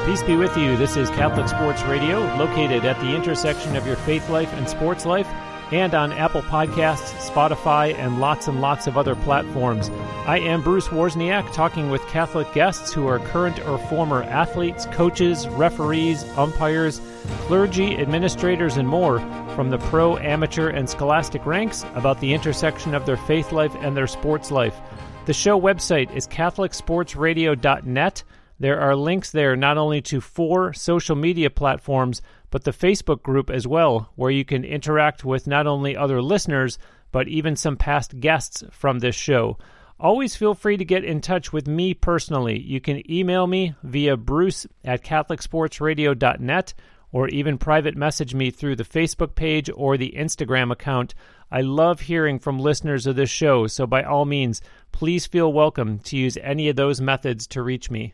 Peace be with you. This is Catholic Sports Radio, located at the intersection of your faith life and sports life, and on Apple Podcasts, Spotify, and lots of other platforms. I am Bruce Wozniak, talking with Catholic guests who are current or former athletes, coaches, referees, umpires, clergy, administrators, and more from the pro, amateur, and scholastic ranks about the intersection of their faith life and their sports life. The show website is catholicsportsradio.net. There are links there not only to 4 social media platforms, but the Facebook group as well, where you can interact with not only other listeners, but even some past guests from this show. Always feel free to get in touch with me personally. You can email me via bruce@catholicsportsradio.net, or even private message me through the Facebook page or the Instagram account. I love hearing from listeners of this show, so by all means, please feel welcome to use any of those methods to reach me.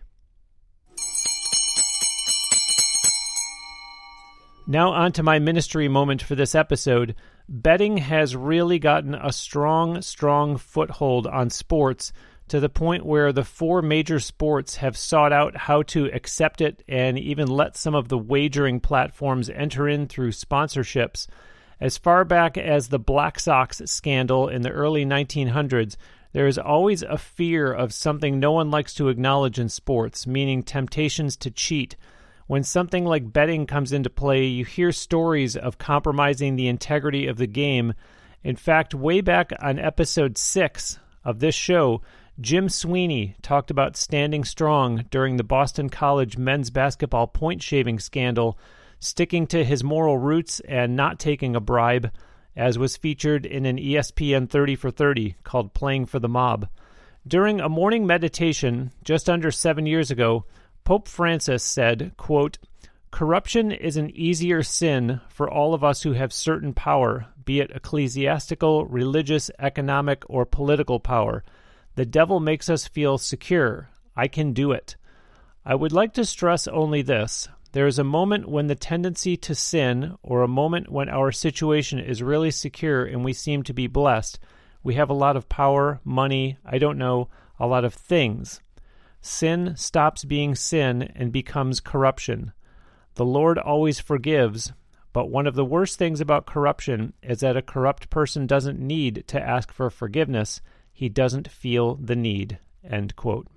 Now on to my ministry moment for this episode. Betting has really gotten a strong foothold on sports, to the point where the 4 major sports have sought out how to accept it and even let some of the wagering platforms enter in through sponsorships. As far back as the Black Sox scandal in the early 1900s, there is always a fear of something no one likes to acknowledge in sports, meaning temptations to cheat. When something like betting comes into play, you hear stories of compromising the integrity of the game. In fact, way back on episode 6 of this show, Jim Sweeney talked about standing strong during the Boston College men's basketball point shaving scandal, sticking to his moral roots and not taking a bribe, as was featured in an ESPN 30 for 30 called Playing for the Mob. During a morning meditation just under 7 years ago, Pope Francis said, quote, "Corruption is an easier sin for all of us who have certain power, be it ecclesiastical, religious, economic, or political power. The devil makes us feel secure. I can do it." I would like to stress only this. There is a moment when the tendency to sin, or a moment when our situation is really secure and we seem to be blessed. We have a lot of power, money, a lot of things. Sin stops being sin and becomes corruption. The Lord always forgives, but one of the worst things about corruption is that a corrupt person doesn't need to ask for forgiveness. He doesn't feel the need. End quote.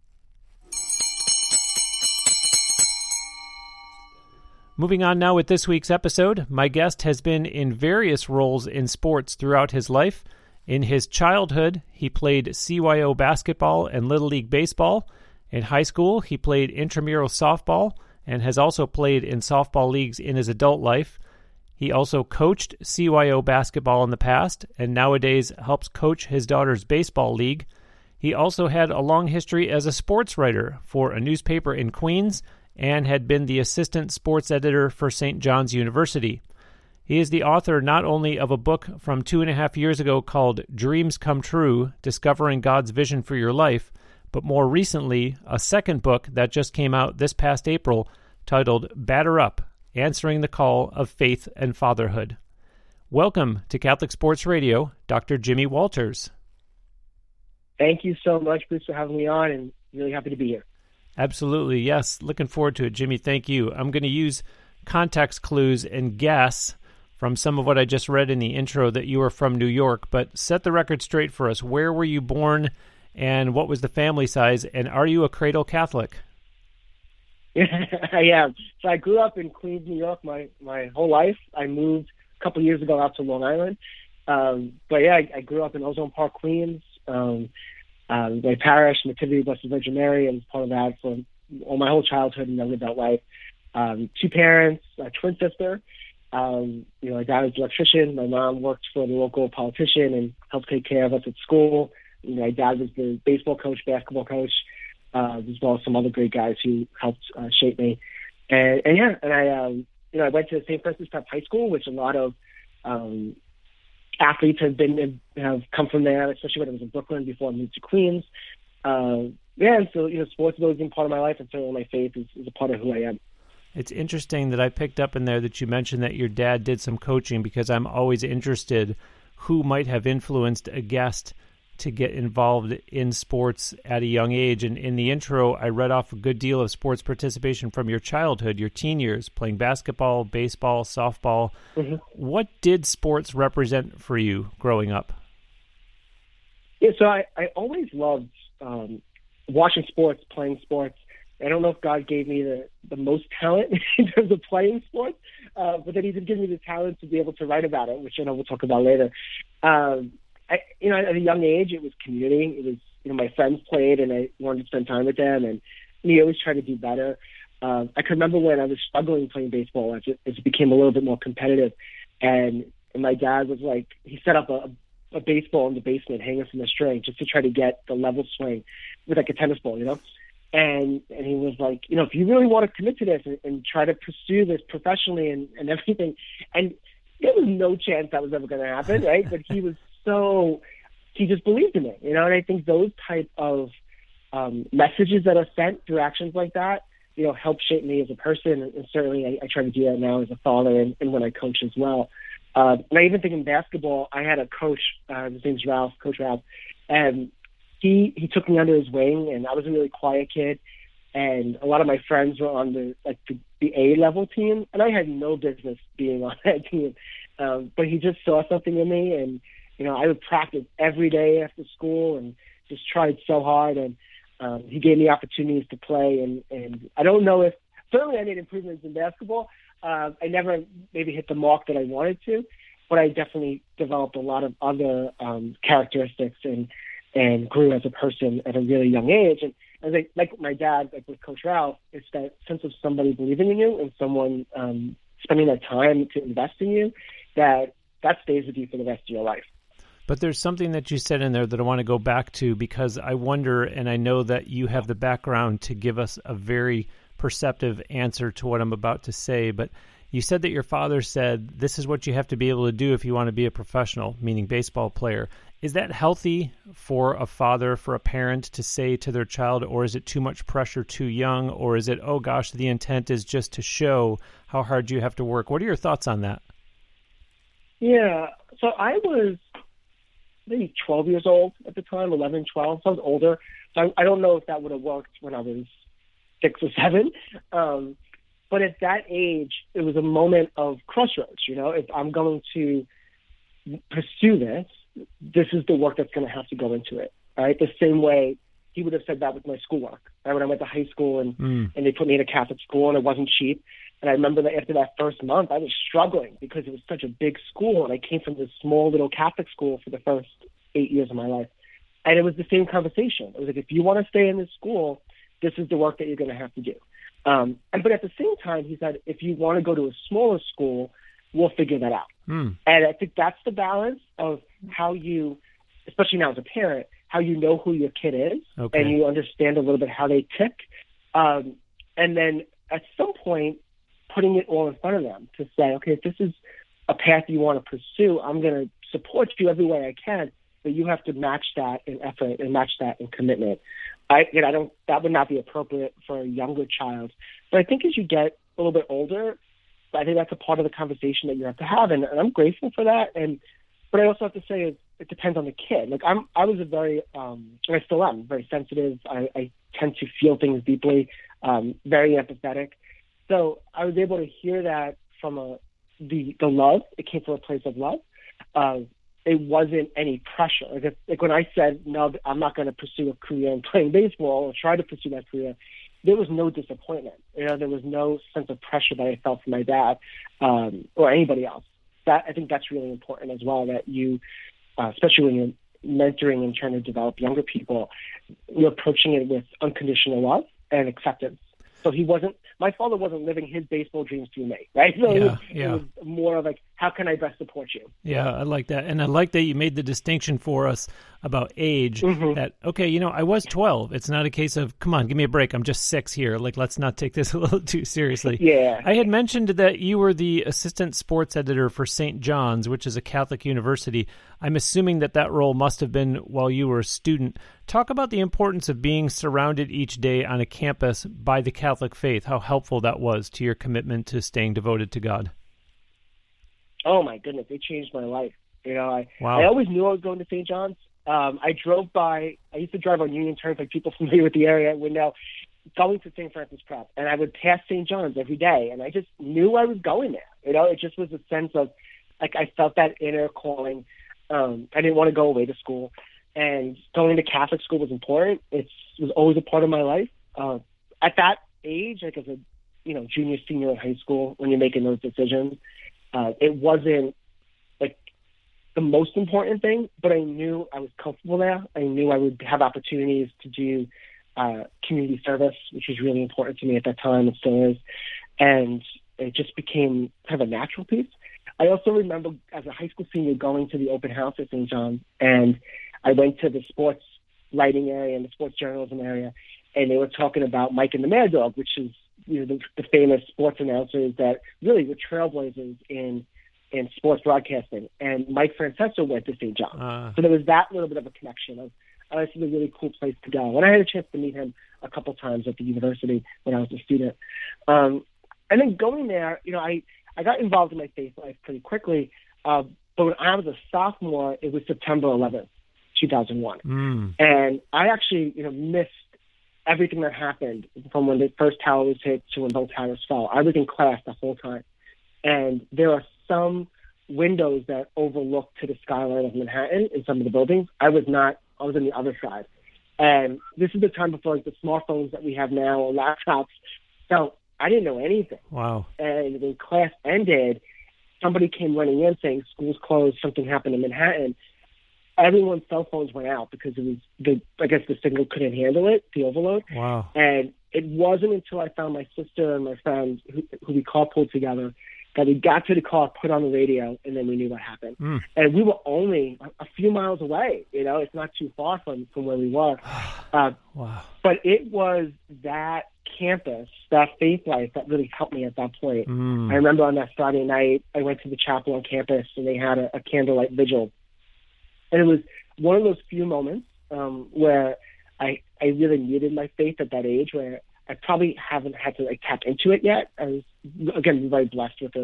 Moving on now with this week's episode, my guest has been in various roles in sports throughout his life. In his childhood, he played CYO basketball and Little League baseball. In high school, he played intramural softball and has also played in softball leagues in his adult life. He also coached CYO basketball in the past and nowadays helps coach his daughter's baseball league. He also had a long history as a sports writer for a newspaper in Queens and had been the assistant sports editor for St. John's University. He is the author not only of a book from 2.5 years ago called Dreams Come True, Discovering God's Vision for Your Life, but more recently, a second book that just came out this past April titled Batter Up, Answering the Call of Faith and Fatherhood. Welcome to Catholic Sports Radio, Dr. Jimmy Walters. Thank you so much, Bruce, for having me on, and really happy to be here. Absolutely, yes. Looking forward to it, Jimmy. Thank you. I'm going to use context clues and guess from some of what I just read in the intro that you are from New York, but set the record straight for us. Where were you born, and what was the family size, and are you a cradle Catholic? I am. So I grew up in Queens, New York my whole life. I moved a couple years ago out to Long Island. I grew up in Ozone Park, Queens. My parish, Nativity Blessed Virgin Mary, and part of that for all my whole childhood and young adult life. 2 parents, a twin sister. My dad was an electrician. My mom worked for the local politician and helped take care of us at school. My dad was the baseball coach, basketball coach, as well as some other great guys who helped shape me. I went to St. Francis Prep High School, which a lot of athletes have come from there, especially when I was in Brooklyn before I moved to Queens. Sports has always been part of my life, and certainly my faith is a part of who I am. It's interesting that I picked up in there that you mentioned that your dad did some coaching, because I'm always interested who might have influenced a guest to get involved in sports at a young age. And in the intro, I read off a good deal of sports participation from your childhood, your teen years, playing basketball, baseball, softball. Mm-hmm. What did sports represent for you growing up? Yeah, so I always loved watching sports, playing sports. I don't know if God gave me the most talent in terms of playing sports, but then he did give me the talent to be able to write about it, which I know we'll talk about later. At a young age, it was community. It was, my friends played and I wanted to spend time with them, and we always tried to do better. I can remember when I was struggling playing baseball as it became a little bit more competitive, and my dad was like, he set up a baseball in the basement hanging from a string just to try to get the level swing with like a tennis ball, And he was like, if you really want to commit to this and try to pursue this professionally and everything, and there was no chance that was ever going to happen, right? But he just believed in it, And I think those type of messages that are sent through actions like that, help shape me as a person. And certainly I try to do that now as a father and when I coach as well. And I even think in basketball, I had a coach, his name's Ralph, Coach Ralph, and he took me under his wing, and I was a really quiet kid, and a lot of my friends were on the A-level team, and I had no business being on that team. But he just saw something in me, and, I would practice every day after school and just tried so hard, and he gave me opportunities to play, and I don't know if, certainly I made improvements in basketball. I never maybe hit the mark that I wanted to, but I definitely developed a lot of other characteristics and grew as a person at a really young age. And as like my dad, like with Coach Ralph, it's that sense of somebody believing in you and someone spending that time to invest in you that stays with you for the rest of your life. But there's something that you said in there that I want to go back to, because I wonder, and I know that you have the background to give us a very perceptive answer to what I'm about to say, but you said that your father said, this is what you have to be able to do if you want to be a professional, meaning baseball player. Is that healthy for a father, for a parent to say to their child, or is it too much pressure too young, or is it, oh gosh, the intent is just to show how hard you have to work? What are your thoughts on that? Yeah, so I was maybe 12 years old at the time, 11, 12, so I was older. So I don't know if that would have worked when I was 6 or 7. But at that age, it was a moment of crossroads. If I'm going to pursue this is the work that's going to have to go into it. All right. The same way he would have said that with my schoolwork. Right? When I went to high school and they put me in a Catholic school and it wasn't cheap. And I remember that after that first month, I was struggling because it was such a big school. And I came from this small little Catholic school for the first 8 years of my life. And it was the same conversation. It was like, if you want to stay in this school, this is the work that you're going to have to do. But at the same time, he said, if you want to go to a smaller school, we'll figure that out. And I think that's the balance of how you, especially now as a parent, how you know who your kid is, and you understand a little bit how they tick. And then at some point, putting it all in front of them to say, okay, if this is a path you want to pursue, I'm going to support you every way I can, but you have to match that in effort and match that in commitment. That would not be appropriate for a younger child. But I think as you get a little bit older, I think that's a part of the conversation that you have to have, and I'm grateful for that. But I also have to say it depends on the kid. Like I was a very, and I still am, very sensitive. I tend to feel things deeply, very empathetic. So I was able to hear that from the love. It came from a place of love. It wasn't any pressure. Like when I said, no, I'm not going to pursue a career in playing baseball or try to pursue that career, there was no disappointment. There was no sense of pressure that I felt from my dad or anybody else. I think that's really important as well, that you, especially when you're mentoring and trying to develop younger people, you're approaching it with unconditional love and acceptance. So my father wasn't living his baseball dreams through me, right? So it was more of like, how can I best support you? Yeah, I like that. And I like that you made the distinction for us about age, that, okay, I was 12. It's not a case of, come on, give me a break. I'm just 6 here. Like, let's not take this a little too seriously. Yeah. I had mentioned that you were the assistant sports editor for St. John's, which is a Catholic university. I'm assuming that role must have been while you were a student. Talk about the importance of being surrounded each day on a campus by the Catholic faith, how helpful that was to your commitment to staying devoted to God. Oh, my goodness. It changed my life. Wow. I always knew I was going to St. John's. I drove by. I used to drive on Union Turnpike. People familiar with the area would know, going to St. Francis Prep, and I would pass St. John's every day, and I just knew I was going there. It just was a sense of, like, I felt that inner calling. I didn't want to go away to school, and going to Catholic school was important. It was always a part of my life. At that age, like as a junior, senior in high school, when you're making those decisions, it wasn't like the most important thing, but I knew I was comfortable there. I knew I would have opportunities to do community service, which was really important to me at that time. It still is. And it just became kind of a natural piece. I also remember as a high school senior going to the open house at St. John's, and I went to the sports writing area and the sports journalism area, and they were talking about Mike and the Mad Dog, which is the famous sports announcers that really were trailblazers in sports broadcasting. And Mike Francesco went to St. John's. So there was that little bit of a connection of, this is a really cool place to go. And I had a chance to meet him a couple times at the university when I was a student. And then going there, I got involved in my faith life pretty quickly. But when I was a sophomore, it was September 11th, 2001. And I actually, missed everything that happened from when the first tower was hit to when both towers fell. I was in class the whole time. And there are some windows that overlook to the skyline of Manhattan in some of the buildings. I was not. I was on the other side. And this is the time before the smartphones that we have now or laptops. So I didn't know anything. Wow. And when class ended, somebody came running in saying school's closed, something happened in Manhattan. Everyone's cell phones went out because it was the signal couldn't handle it, the overload. Wow. And it wasn't until I found my sister and my friend who we carpooled together that we got to the car, put on the radio, and then we knew what happened. And we were only a few miles away. It's not too far from where we were. Wow. But it was that campus, that faith life that really helped me at that point. I remember on that Friday night, I went to the chapel on campus, and they had a candlelight vigil. And it was one of those few moments where I really needed my faith at that age, where I probably haven't had to tap into it yet. I was, again, very blessed with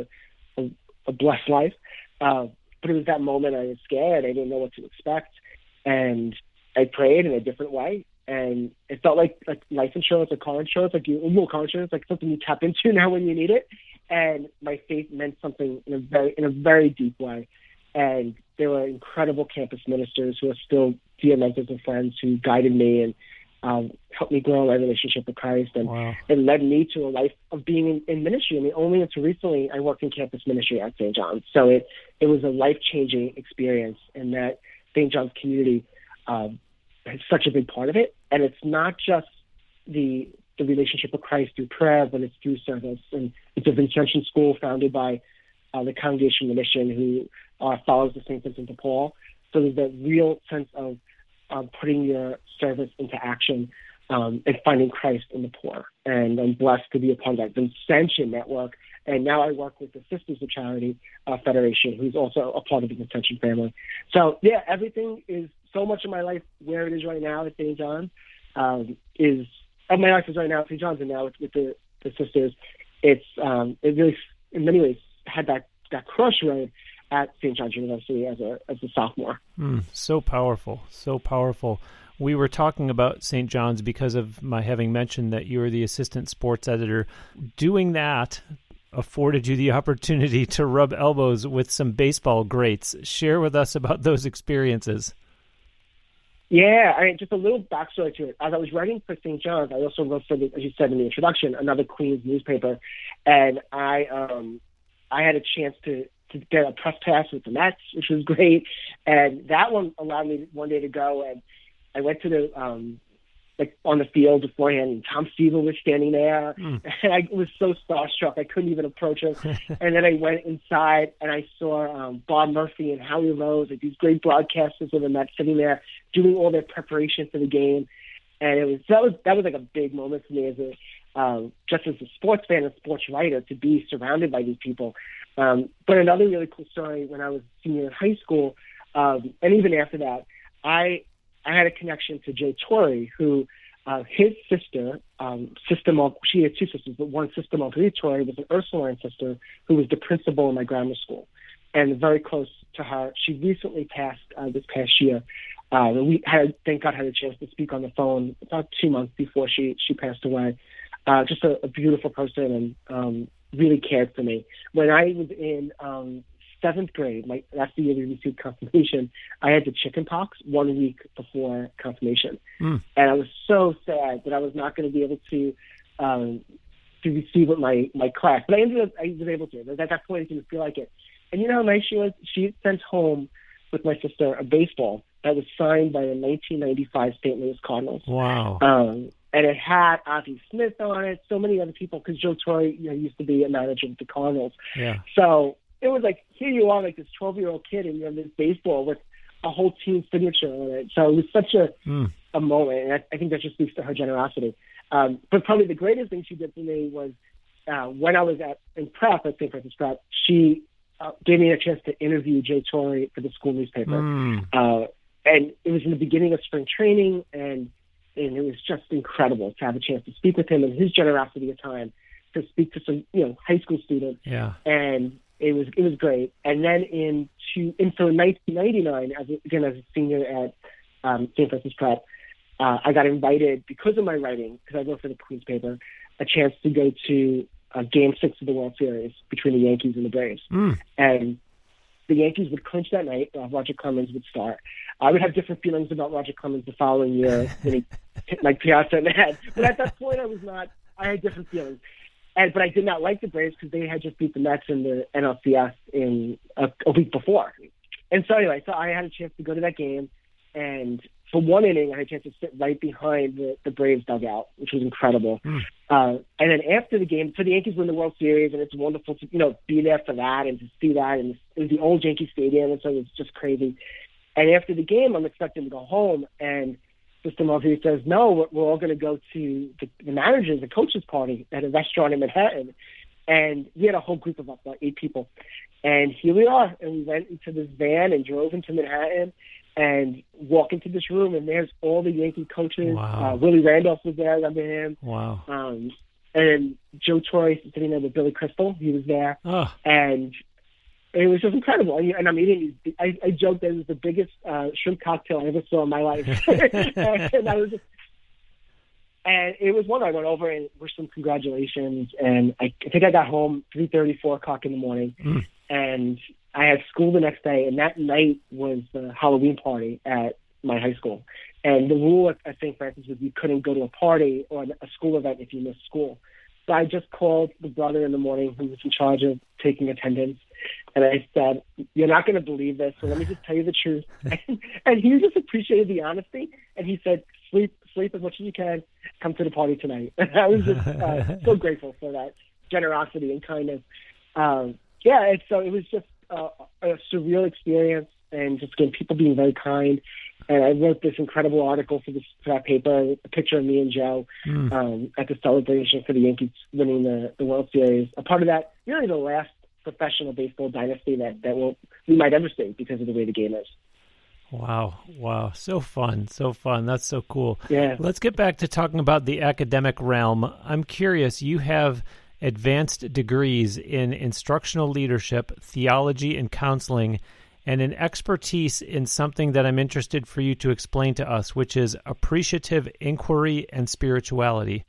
a blessed life. But it was that moment I was scared. I didn't know what to expect. And I prayed in a different way. And it felt like life insurance or car insurance, car insurance, like something you tap into now when you need it. And my faith meant something in a very deep way. And there were incredible campus ministers who are still dear mentors and friends who guided me and helped me grow my relationship with Christ. And wow. It led me to a life of being in ministry. Only until recently, I worked in campus ministry at St. John's. So it was a life-changing experience, and that St. John's community is such a big part of it. And it's not just the relationship with Christ through prayer, but it's through service. And it's a Vincentian school founded by the Congregation of the Mission, who follows the St. Vincent de Paul. So there's that real sense of putting your service into action and finding Christ in the poor. And I'm blessed to be a part of that Vincentian network. And now I work with the Sisters of Charity Federation, who's also a part of the Vincentian family. So, yeah, everything is so much of my life where it is right now at St. John's my life is right now at St. John's, and now with the Sisters. It really, in many ways, had that crossroad at St. John's University as a sophomore. So powerful, so powerful. We were talking about St. John's because of my having mentioned that you were the assistant sports editor. Doing that afforded you the opportunity to rub elbows with some baseball greats. Share with us about those experiences. Yeah, just a little backstory to it. As I was writing for St. John's, I also wrote for, as you said in the introduction, another Queens newspaper, and I had a chance to get a press pass with the Mets, which was great, and that one allowed me one day to go, and I went to the on the field beforehand, and Tom Seaver was standing there, and I was so starstruck I couldn't even approach him. And then I went inside and I saw Bob Murphy and Howie Rose, these great broadcasters of the Mets, sitting there doing all their preparation for the game, and that was like a big moment for me as just as a sports fan and sports writer, to be surrounded by these people. But another really cool story, when I was a senior in high school, and even after that, I had a connection to Jay Torrey, who his sister, she had two sisters, but one sister, Marguerite Torrey, was an Ursuline sister who was the principal in my grammar school. and very close to her. She recently passed this past year. Thank God, had a chance to speak on the phone about 2 months before she passed away. Just a beautiful person, and really cared for me. When I was in 7th grade, that's the year we received confirmation, I had the chicken pox 1 week before confirmation. And I was so sad that I was not going to be able to receive with my class. But I was able to. At that point, I didn't feel like it. And you know how nice she was? She sent home with my sister a baseball that was signed by the 1995 St. Louis Cardinals. Wow. And it had Ozzie Smith on it, so many other people, because Joe Torre used to be a manager with the Cardinals. Yeah. So it was like, here you are, like this 12-year-old kid, and you have this baseball with a whole team signature on it. So it was such a moment, and I think that just speaks to her generosity. But probably the greatest thing she did for me was when I was in prep at St. Francis Prep, she gave me a chance to interview Joe Torre for the school newspaper. And it was in the beginning of spring training, and it was just incredible to have a chance to speak with him and his generosity of time to speak to some high school students. Yeah. And it was great. And then in 1999, as a senior at St. Francis Prep, I got invited, because of my writing, because I wrote for the Queens paper, a chance to go to Game 6 of the World Series between the Yankees and the Braves. And the Yankees would clinch that night. Roger Clemens would start. I would have different feelings about Roger Clemens the following year when he hit Mike Piazza in the head. But at that point, I had different feelings. But I did not like the Braves because they had just beat the Mets in the NLCS in a week before. And so anyway, I had a chance to go to that game. And for one inning, I had a chance to sit right behind the Braves dugout, which was incredible. And then after the game, so the Yankees win the World Series, and it's wonderful to be there for that and to see that. And it was the old Yankee Stadium, and so it was just crazy. And after the game, I'm expecting to go home, and Mr. Murphy says, no, we're all going to go to the managers, the coaches' party at a restaurant in Manhattan. And we had a whole group of about 8 people. And here we are, and we went into this van and drove into Manhattan and walk into this room, and there's all the Yankee coaches. Wow. Willie Randolph was there, I remember him. Wow. And Joe Torre sitting there with Billy Crystal, he was there. Oh. And it was just incredible. And I'm eating these, I joked that it was the biggest shrimp cocktail I ever saw in my life. And it was one I went over and wished some congratulations. And I think I got home 3:30, 4 o'clock in the morning. And I had school the next day. And that night was the Halloween party at my high school. And the rule at St. Francis was you couldn't go to a party or a school event if you missed school. So I just called the brother in the morning who was in charge of taking attendance. And I said, you're not going to believe this, so let me just tell you the truth. And he just appreciated the honesty. And he said, sleep as much as you can. Come to the party tonight. And I was just so grateful for that generosity and kindness. And so it was just a surreal experience, and just again, people being very kind. And I wrote this incredible article for that paper, a picture of me and Joe at the celebration for the Yankees winning the World Series. A part of that, really the last professional baseball dynasty that we might ever see because of the way the game is. Wow. So fun. That's so cool. Yeah. Let's get back to talking about the academic realm. I'm curious, you have advanced degrees in instructional leadership, theology, and counseling, and an expertise in something that I'm interested for you to explain to us, which is appreciative inquiry and spirituality.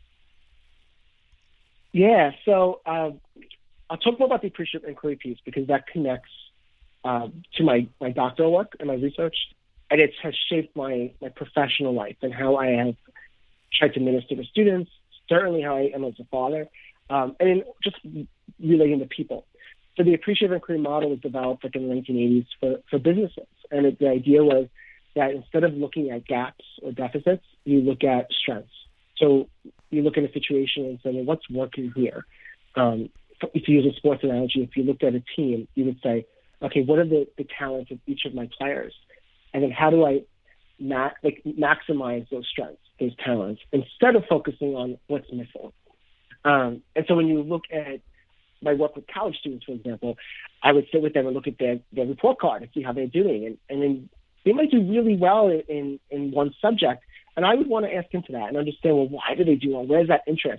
Yeah, so I'll talk more about the appreciative inquiry piece because that connects to my doctoral work and my research, and it has shaped my professional life and how I have tried to minister to students, certainly how I am as a father, and in just relating to people. So the appreciative inquiry model was developed like in the 1980s for businesses. And the idea was that instead of looking at gaps or deficits, you look at strengths. So you look at a situation and say, well, what's working here? If you use a sports analogy, if you looked at a team, you would say, okay, what are the talents of each of my players? And then how do I maximize those strengths, those talents, instead of focusing on what's missing? And so when you look at my work with college students, for example, I would sit with them and look at their report card and see how they're doing. And then they might do really well in one subject. And I would want to ask into that and understand, well, why do they do well? Where's that interest?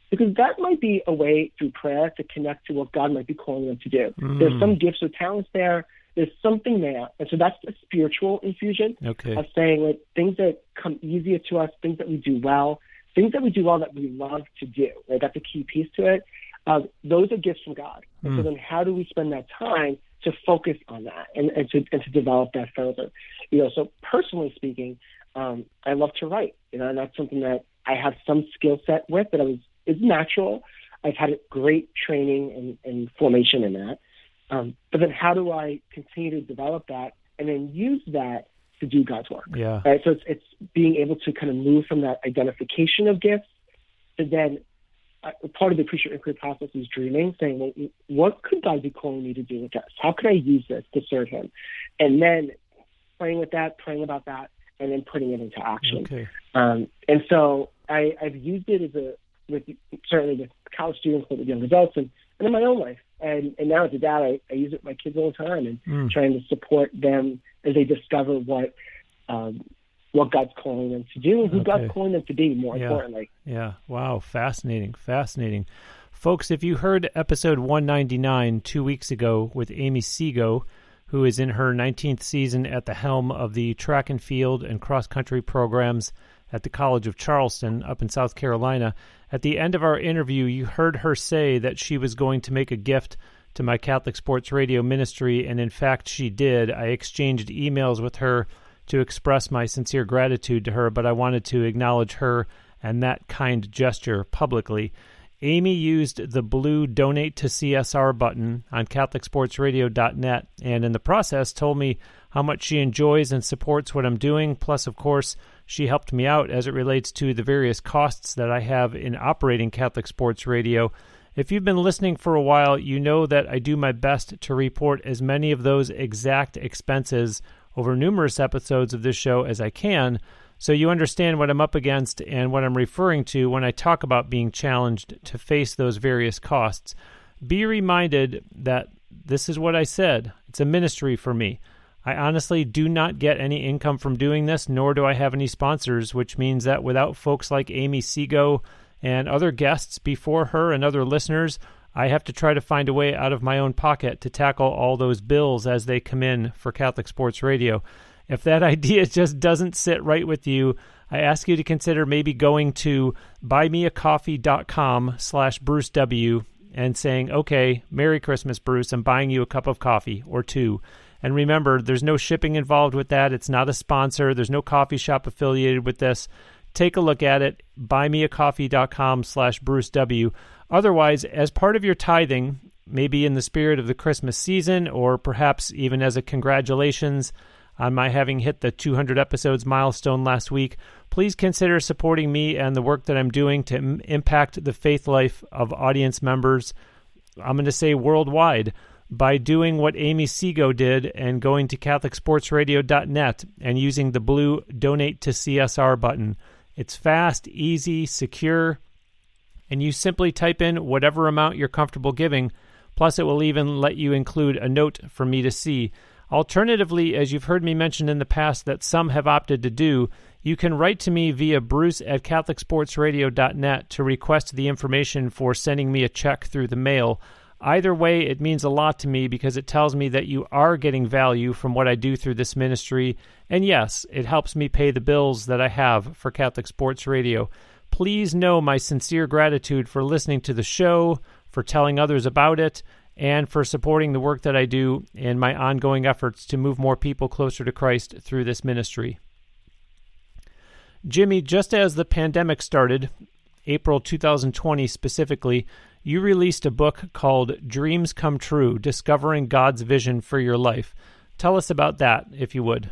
because that might be a way through prayer to connect to what God might be calling them to do. There's some gifts or talents there. There's something there. And so that's the spiritual infusion of saying, like, things that come easier to us, things that we do well that we love to do. Right? That's a key piece to it. Those are gifts from God. And so then how do we spend that time to focus on that and to develop that further? So personally speaking, I love to write, and that's something that I have some skill set with, but it's natural. I've had great training and formation in that. But then how do I continue to develop that and then use that to do God's work? Yeah. Right? So it's being able to kind of move from that identification of gifts to then part of the appreciative inquiry process is dreaming, saying, well, what could God be calling me to do with this? How could I use this to serve him? And then praying about that, and then putting it into action. Okay. And so I've used it certainly with college students, but with young adults, and in my own life. And now as a dad, I use it with my kids all the time, and trying to support them as they discover what God's calling them to do and who God's calling them to be, more importantly. Yeah. Wow. Fascinating. Folks, if you heard episode 199 2 weeks ago with Amy Seago, who is in her 19th season at the helm of the track and field and cross-country programs at the College of Charleston up in South Carolina, at the end of our interview, you heard her say that she was going to make a gift to my Catholic Sports Radio ministry, and in fact she did. I exchanged emails with her to express my sincere gratitude to her, but I wanted to acknowledge her and that kind gesture publicly. Amy used the blue Donate to CSR button on CatholicSportsRadio.net, and in the process told me how much she enjoys and supports what I'm doing. Plus, of course, she helped me out as it relates to the various costs that I have in operating Catholic Sports Radio. If you've been listening for a while, you know that I do my best to report as many of those exact expenses over numerous episodes of this show as I can, so you understand what I'm up against and what I'm referring to when I talk about being challenged to face those various costs. Be reminded that this is what I said. It's a ministry for me. I honestly do not get any income from doing this, nor do I have any sponsors, which means that without folks like Amy Seago and other guests before her and other listeners, I have to try to find a way out of my own pocket to tackle all those bills as they come in for Catholic Sports Radio. If that idea just doesn't sit right with you, I ask you to consider maybe going to buymeacoffee.com/Bruce W. and saying, okay, Merry Christmas, Bruce, I'm buying you a cup of coffee or two. And remember, there's no shipping involved with that. It's not a sponsor. There's no coffee shop affiliated with this. Take a look at it, buymeacoffee.com/Bruce W. Otherwise, as part of your tithing, maybe in the spirit of the Christmas season, or perhaps even as a congratulations on my having hit the 200 episodes milestone last week, please consider supporting me and the work that I'm doing to impact the faith life of audience members, I'm going to say worldwide, by doing what Amy Seago did and going to CatholicSportsRadio.net and using the blue Donate to CSR button. It's fast, easy, secure, and you simply type in whatever amount you're comfortable giving, plus it will even let you include a note for me to see. Alternatively, as you've heard me mention in the past that some have opted to do, you can write to me via bruce@CatholicSportsRadio.net to request the information for sending me a check through the mail. Either way, it means a lot to me because it tells me that you are getting value from what I do through this ministry. And yes, it helps me pay the bills that I have for Catholic Sports Radio. Please know my sincere gratitude for listening to the show, for telling others about it, and for supporting the work that I do in my ongoing efforts to move more people closer to Christ through this ministry. Jimmy, just as the pandemic started, April 2020 specifically, you released a book called Dreams Come True, Discovering God's Vision for Your Life. Tell us about that, if you would.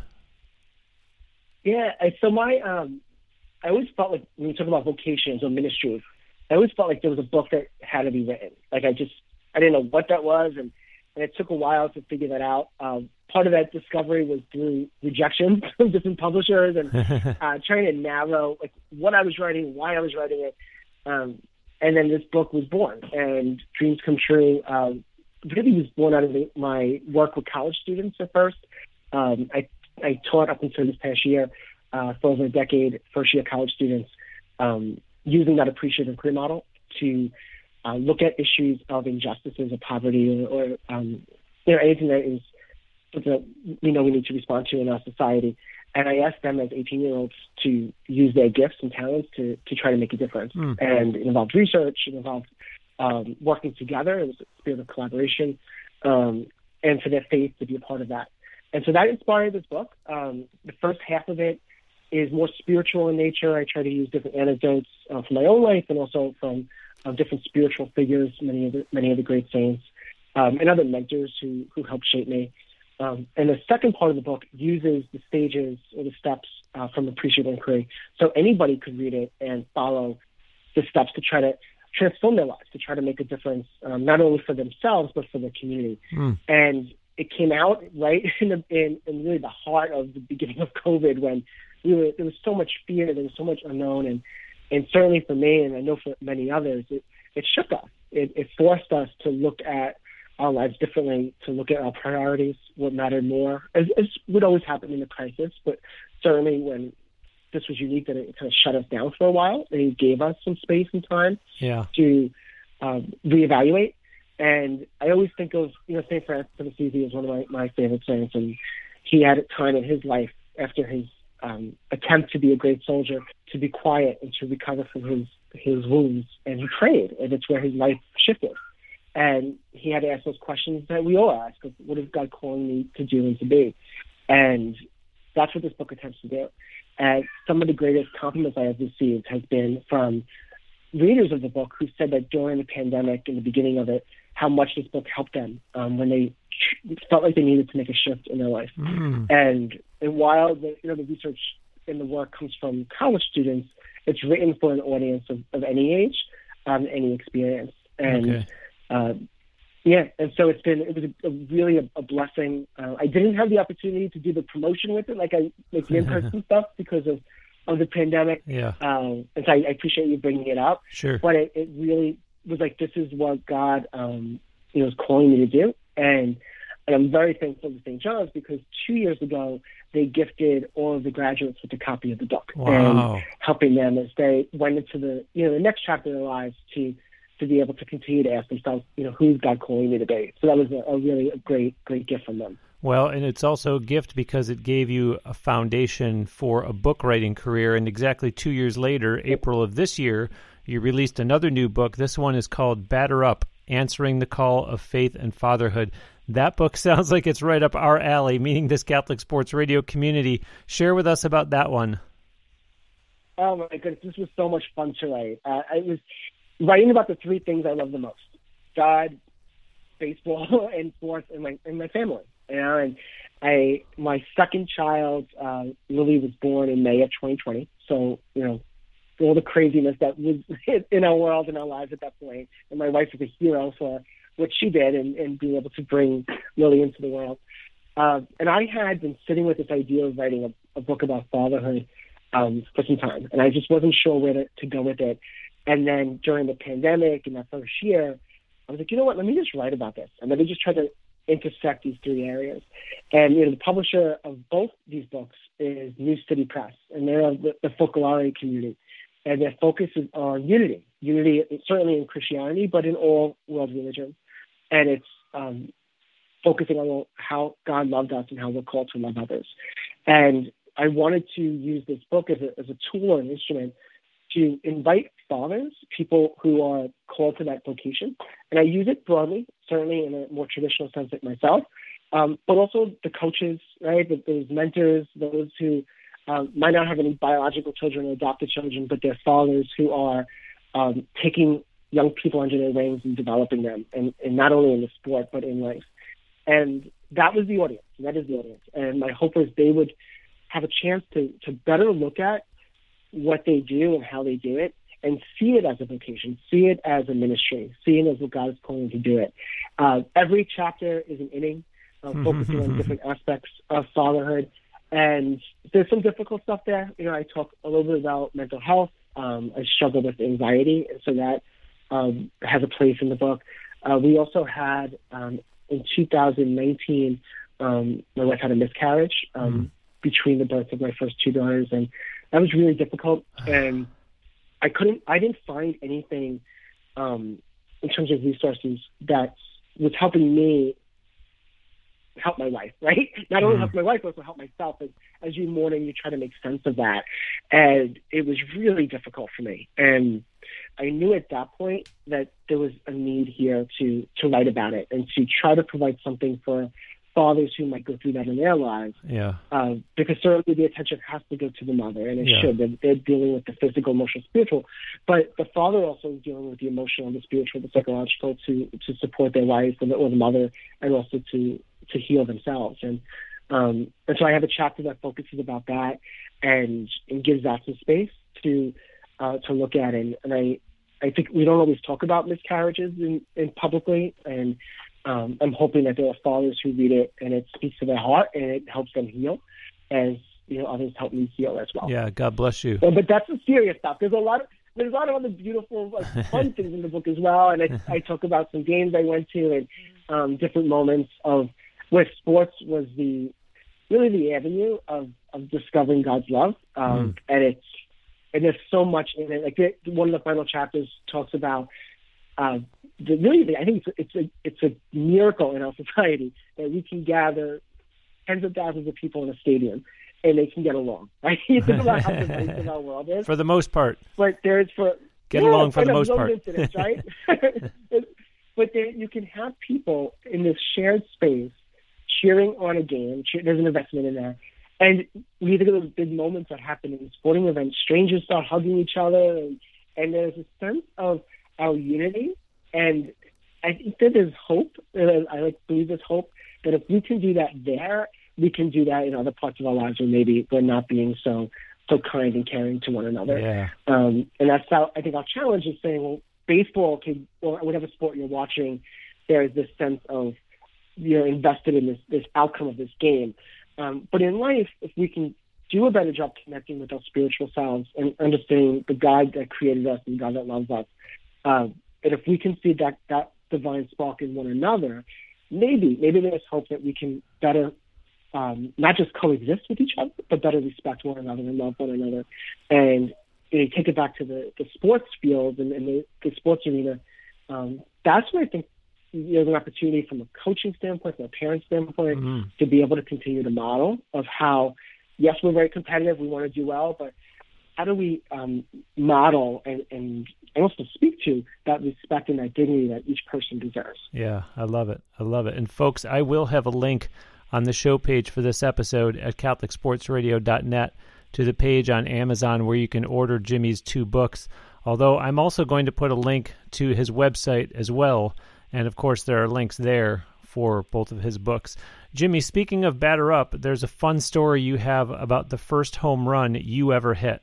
Yeah, so I always felt like when you talk about vocations or ministry, I always felt like there was a book that had to be written. Like I didn't know what that was, and it took a while to figure that out. Part of that discovery was through rejection from different publishers and trying to narrow like what I was writing, why I was writing it. And then this book was born, and Dreams Come True really was born out of my work with college students at first. I taught up until this past year for over a decade, first-year college students, using that appreciative inquiry model. to look at issues of injustices or poverty or anything that we need to respond to in our society. And I asked them as 18-year-olds to use their gifts and talents to try to make a difference. And it involved research, it involved working together. It was a spirit of collaboration, and for their faith to be a part of that. And so that inspired this book. The first half of it is more spiritual in nature. I try to use different anecdotes from my own life and also from different spiritual figures, many of the great saints, and other mentors who helped shape me. And the second part of the book uses the stages or the steps from Appreciative Inquiry. So anybody could read it and follow the steps to try to transform their lives, to try to make a difference, not only for themselves, but for the community. And it came out right in really the heart of the beginning of COVID, when there was so much fear, there was so much unknown. And certainly for me, and I know for many others, it shook us. It forced us to look at our lives differently, to look at our priorities, what mattered more, as would always happen in a crisis, but certainly when this was unique, that it kind of shut us down for a while, and it gave us some space and time to reevaluate. And I always think of, St. Francis of Assisi is one of my favorite saints, and he had a time in his life after his attempt to be a great soldier to be quiet and to recover from his wounds, and he prayed, and it's where his life shifted. And he had to ask those questions that we all ask of, what is God calling me to do and to be? And that's what this book attempts to do. And some of the greatest compliments I have received has been from readers of the book who said that during the pandemic, in the beginning of it, how much this book helped them when they felt like they needed to make a shift in their life. And while the research and the work comes from college students, it's written for an audience of any age, any experience. And and so it was really a blessing. I didn't have the opportunity to do the promotion with it, like the in-person stuff, because of the pandemic. And so I appreciate you bringing it up. Sure. But it really was like, this is what God was calling me to do. And I'm very thankful to St. John's, because 2 years ago, they gifted all of the graduates with a copy of the book. Wow. And helping them as they went into the next chapter of their lives to be able to continue to ask themselves, who's God calling me to be? So that was a really great gift from them. Well, and it's also a gift because it gave you a foundation for a book writing career. And exactly 2 years later, April of this year, you released another new book. This one is called Batter Up, Answering the Call of Faith and Fatherhood. That book sounds like it's right up our alley, meaning this Catholic Sports Radio community. Share with us about that one. Oh, my goodness. This was so much fun to write. I was writing about the three things I love the most: God, baseball, and sports, and my family. And my second child, Lily, was born in May of 2020. So, all the craziness that was in our world and our lives at that point. And my wife was a hero for what she did and being able to bring Lily into the world. And I had been sitting with this idea of writing a book about fatherhood for some time. And I just wasn't sure where to go with it. And then during the pandemic in that first year, I was like, you know what, let me just write about this. And let me just try to intersect these three areas. And, the publisher of both these books is New City Press, and they're the Focolare community. And their focus is on unity certainly in Christianity, but in all world religions. And it's focusing on how God loved us and how we're called to love others. And I wanted to use this book as a tool or an instrument to invite fathers, people who are called to that vocation. And I use it broadly, certainly in a more traditional sense like myself, but also the coaches, right? Those mentors, those who might not have any biological children or adopted children, but they're fathers who are taking young people under their wings and developing them, and not only in the sport, but in life. And that was the audience. That is the audience. And my hope is they would have a chance to better look at what they do and how they do it, and see it as a vocation, see it as a ministry, see it as what God is calling to do it. Every chapter is an inning, focusing on different aspects of fatherhood. And there's some difficult stuff there. I talk a little bit about mental health. I struggle with anxiety, and so that has a place in the book. We also had, in 2019, my wife had a miscarriage between the births of my first two daughters, and that was really difficult. And I didn't find anything in terms of resources that was helping me help my wife, right? Not only help my wife, but also help myself. As you mourn and you try to make sense of that. And it was really difficult for me. And I knew at that point that there was a need here to write about it and to try to provide something for fathers who might go through that in their lives. Yeah. Because certainly the attention has to go to the mother, and it Yeah. should. They're dealing with the physical, emotional, spiritual. But the father also is dealing with the emotional, the spiritual, the psychological to support their wife or the mother, and also to heal themselves. And so I have a chapter that focuses about that and gives that some space to look at. And I think we don't always talk about miscarriages in publicly, and I'm hoping that there are fathers who read it and it speaks to their heart and it helps them heal, as others help me heal as well. Yeah, God bless you. But that's the serious stuff. There's a lot of other beautiful, fun things in the book as well. And I talk about some games I went to and different moments of where sports was really the avenue of discovering God's love. And there's so much in it. Like one of the final chapters talks about I think it's a miracle in our society that we can gather tens of thousands of people in a stadium and they can get along. Right? You think about how divisive our world is. For the most part. But there's along for the most part. Incidents, right? But you can have people in this shared space cheering on a game. There's an investment in that. And we think of those big moments that happen in sporting events. Strangers start hugging each other, and there's a sense of our unity. And I think that there's hope. I believe there's hope that if we can do that there, we can do that in other parts of our lives where maybe we're not being so kind and caring to one another. Yeah. And that's how I think our challenge is saying, well, baseball or whatever sport you're watching, there is this sense of you're invested in this outcome of this game. But in life, if we can do a better job connecting with our spiritual selves and understanding the God that created us and the God that loves us, and if we can see that divine spark in one another, maybe there's hope that we can better not just coexist with each other, but better respect one another and love one another. And take it back to the sports field and the sports arena. That's where I think there's an opportunity from a coaching standpoint, from a parent standpoint, to be able to continue to model of how, yes, we're very competitive, we want to do well, but how do we model and also speak to that respect and that dignity that each person deserves? Yeah, I love it. And folks, I will have a link on the show page for this episode at CatholicSportsRadio.net to the page on Amazon where you can order Jimmy's 2 books, although I'm also going to put a link to his website as well. And, of course, there are links there for both of his books. Jimmy, speaking of batter up, there's a fun story you have about the first home run you ever hit.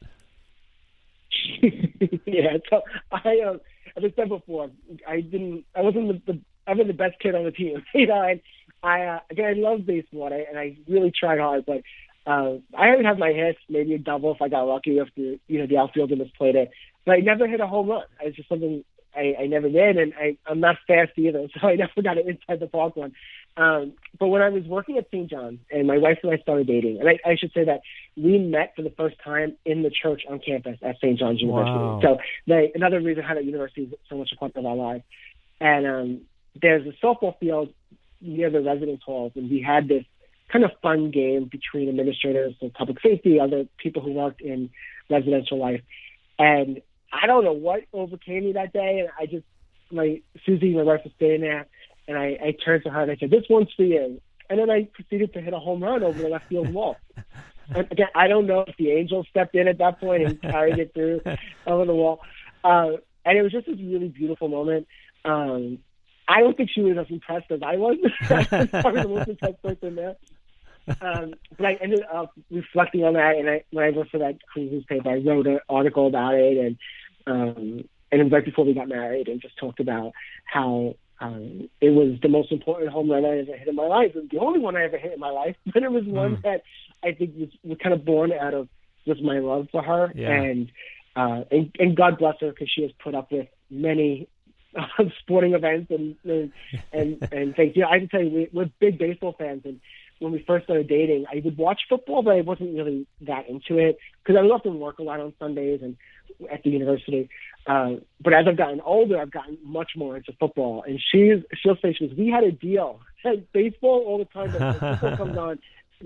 Yeah, so as I said before, I wasn't ever the best kid on the team. I love baseball, and I really tried hard, but I haven't had my hits, maybe a double if I got lucky if the outfielder misplayed it. But I never hit a home run. It's just something I never did, and I'm not fast either, so I never got an inside the park one. But when I was working at St. John's, and my wife and I started dating, and I should say that we met for the first time in the church on campus at St. John's University. Wow. So another reason how that university is so much a part of our lives. And there's a softball field near the residence halls, and we had this kind of fun game between administrators and public safety, other people who worked in residential life. And I don't know what overcame me that day, and Susie, my wife, was staying there, and I turned to her and I said, "This one's for you." And then I proceeded to hit a home run over the left field wall. And again, I don't know if the Angels stepped in at that point and carried it through over the wall. And it was just this really beautiful moment. I don't think she was as impressed as I was. I was probably the most impressed person there. But I ended up reflecting on that, and when I worked for that Queens newspaper, I wrote an article about it, and then right before we got married, and just talked about how it was the most important home run I ever hit in my life. It was the only one I ever hit in my life, but it was one that I think was kind of born out of just my love for her, and God bless her, because she has put up with many sporting events and things. I can tell you, we're big baseball fans, and when we first started dating, I would watch football, but I wasn't really that into it because I would often work a lot on Sundays and at the university. But as I've gotten older, I've gotten much more into football. And she'll say, we had a deal. Baseball all the time, but when football comes on,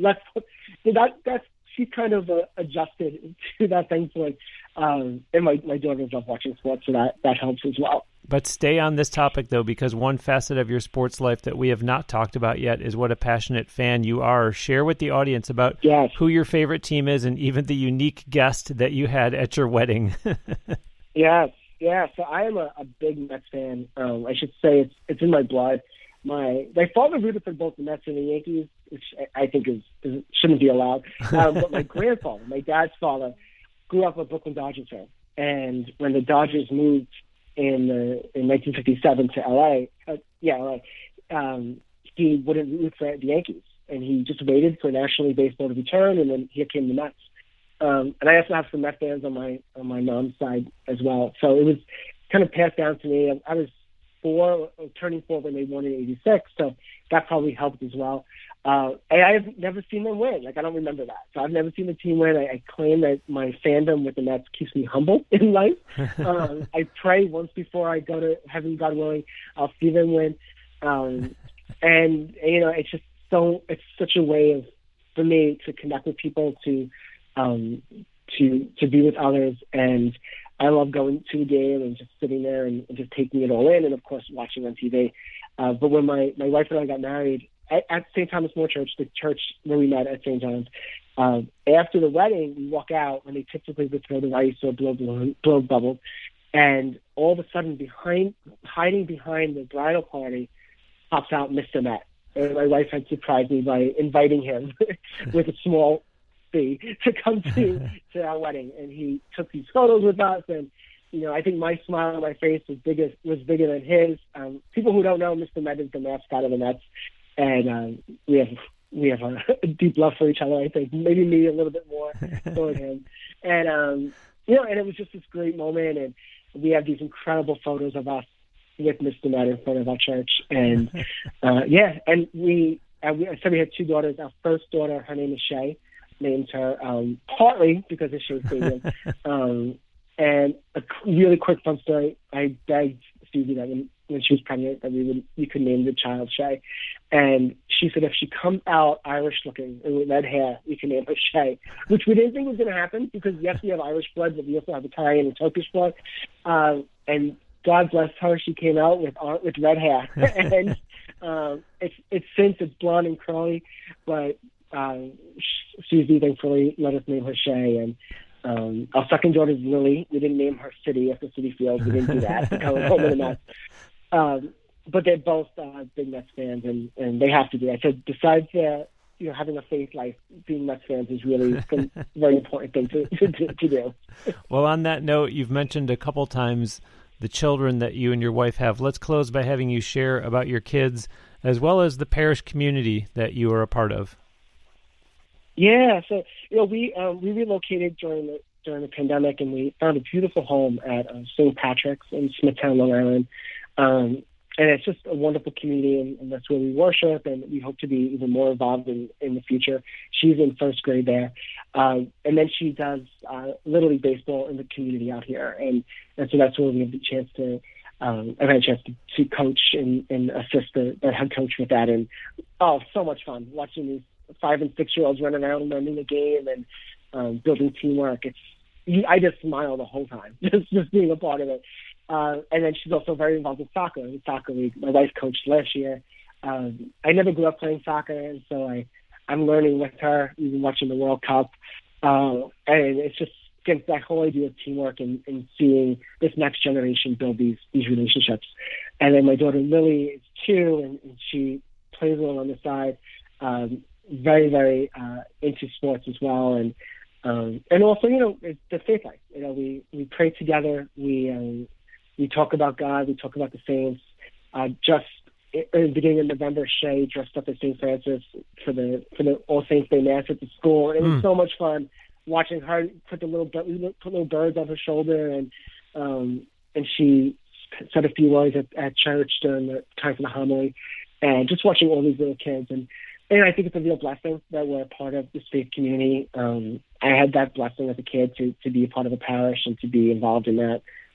she's kind of adjusted to that, thankfully. And my daughters love watching sports, so that helps as well. But stay on this topic, though, because one facet of your sports life that we have not talked about yet is what a passionate fan you are. Share with the audience about who your favorite team is and even the unique guest that you had at your wedding. Yes. Yeah, so I am a big Mets fan. I should say it's in my blood. My father rooted for both the Mets and the Yankees, which I think shouldn't be allowed. But my grandfather, my dad's father, grew up a Brooklyn Dodgers fan. And when the Dodgers moved in 1957 to LA, he wouldn't root for the Yankees. And he just waited for National League Baseball to return, and then here came the Mets. And I also have some Mets fans on my mom's side as well. So it was kind of passed down to me. I was turning 4 when they won in '86, so that probably helped as well. And I've never seen them win. I don't remember that. So I've never seen the team win. I claim that my fandom with the Mets keeps me humble in life. I pray once before I go to heaven, God willing, I'll see them win. And it's just it's such a way for me to connect with people, to be with others, and I love going to a game and just sitting there and just taking it all in, and of course watching on TV. But when my wife and I got married at St. Thomas More Church, the church where we met at St. John's, after the wedding, we walk out and they typically would throw the ice or blow bubbles, and all of a sudden, hiding behind the bridal party, pops out Mr. Met. And my wife had surprised me by inviting him with a small fee to come to our wedding, and he took these photos with us. And I think my smile on my face was bigger than his. People who don't know, Mr. Met is the mascot of the Mets, and we have a deep love for each other. I think maybe me a little bit more toward him, and and it was just this great moment, and we have these incredible photos of us with Mr. Met in front of our church, and and I said we had 2 daughters. Our first daughter, her name is Shay. Named her partly because of Shea Stadium. And a really quick fun story. I begged Susie that when she was pregnant that we could name the child Shay. And she said if she comes out Irish looking and with red hair, we can name her Shay, which we didn't think was going to happen because yes, we have Irish blood, but we also have Italian and Turkish blood. And God bless her, she came out with red hair. And it's blonde and curly, but Susie thankfully let us name her Shay, and our second daughter is Lily. We didn't name her City after City Field. We didn't do that. Home of the Mets. But they're both big Mets fans, and they have to be. I said besides having a faith life, being Mets fans is really a very important thing to do. Well, on that note, you've mentioned a couple times the children that you and your wife have. Let's close by having you share about your kids as well as the parish community that you are a part of. Yeah, so we relocated during the pandemic, and we found a beautiful home at St. Patrick's in Smithtown, Long Island, and it's just a wonderful community, and that's where we worship, and we hope to be even more involved in the future. She's in first grade there, and then she does Little League baseball in the community out here, and so that's where we have the chance to. I've had a chance to coach and assist the head coach with that, and so much fun watching these 5 and 6-year-olds running around learning the game and building teamwork. I just smile the whole time, just being a part of it. And then she's also very involved in soccer league. My wife coached last year. I never grew up playing soccer, and so I'm learning with her, even watching the World Cup. And it's just again that whole idea of teamwork and seeing this next generation build these relationships. And then my daughter Lily is 2, and she plays a little on the side. Very, very into sports as well, and also the faith life. We pray together. We talk about God. We talk about the saints. Just in the beginning of November, Shay dressed up as St. Francis for the All Saints Day Mass at the school. It was so much fun watching her put little birds on her shoulder, and she said a few words at church during the time for the homily, and just watching all these little kids. And I think it's a real blessing that we're a part of this faith community. I had that blessing as a kid to be a part of a parish and to be involved in that.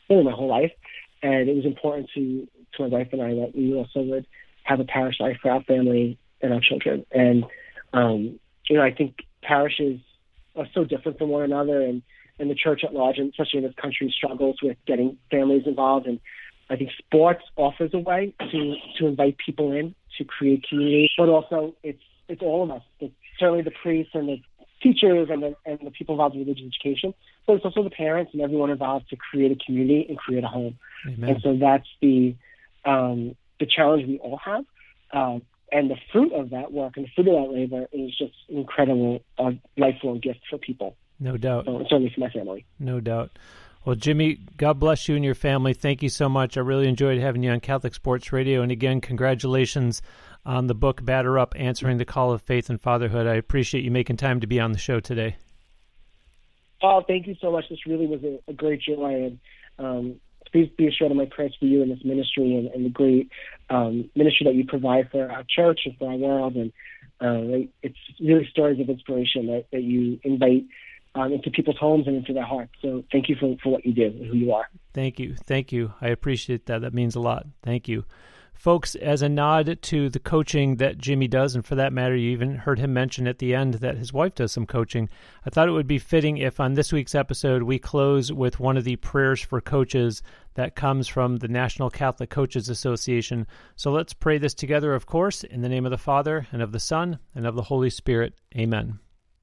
really my whole life. And it was important to my wife and I that we also would have a parish life for our family and our children. And, I think parishes are so different from one another, and the church at large, and especially in this country, struggles with getting families involved. And I think sports offers a way to invite people in, to create community, but also it's all of us. It's certainly the priests and the teachers and the people involved in religious education, but it's also the parents and everyone involved to create a community and create a home. Amen. And so that's the challenge we all have. And the fruit of that work and the fruit of that labor is just an incredible lifelong gift for people. No doubt. Certainly for my family. No doubt. Well, Jimmy, God bless you and your family. Thank you so much. I really enjoyed having you on Catholic Sports Radio. And again, congratulations on the book, Batter Up, Answering the Call of Faith and Fatherhood. I appreciate you making time to be on the show today. Oh, thank you so much. This really was a great joy. And please be assured of my prayers for you in this ministry and the great ministry that you provide for our church and for our world. And it's really stories of inspiration that you invite into people's homes and into their hearts. So thank you for what you do and who you are. Thank you. Thank you. I appreciate that. That means a lot. Thank you. Folks, as a nod to the coaching that Jimmy does, and for that matter, you even heard him mention at the end that his wife does some coaching, I thought it would be fitting if on this week's episode we close with one of the prayers for coaches that comes from the National Catholic Coaches Association. So let's pray this together, of course, in the name of the Father, and of the Son, and of the Holy Spirit. Amen.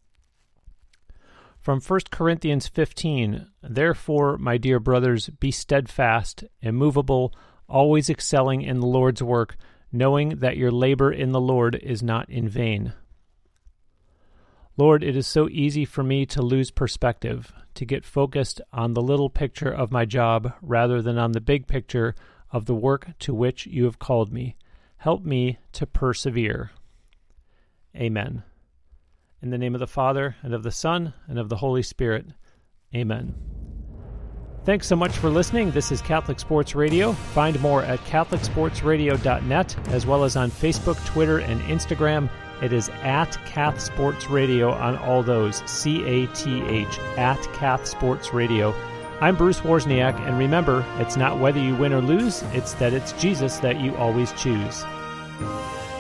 From 1 Corinthians 15, therefore, my dear brothers, be steadfast, immovable, always excelling in the Lord's work, knowing that your labor in the Lord is not in vain. Lord, it is so easy for me to lose perspective, to get focused on the little picture of my job rather than on the big picture of the work to which you have called me. Help me to persevere. Amen. In the name of the Father, and of the Son, and of the Holy Spirit. Amen. Thanks so much for listening. This is Catholic Sports Radio. Find more at catholicsportsradio.net, as well as on Facebook, Twitter, and Instagram. It is at Cath Sports Radio on all those, CATH, at Cath Sports Radio. I'm Bruce Wozniak, and remember, it's not whether you win or lose, it's that it's Jesus that you always choose.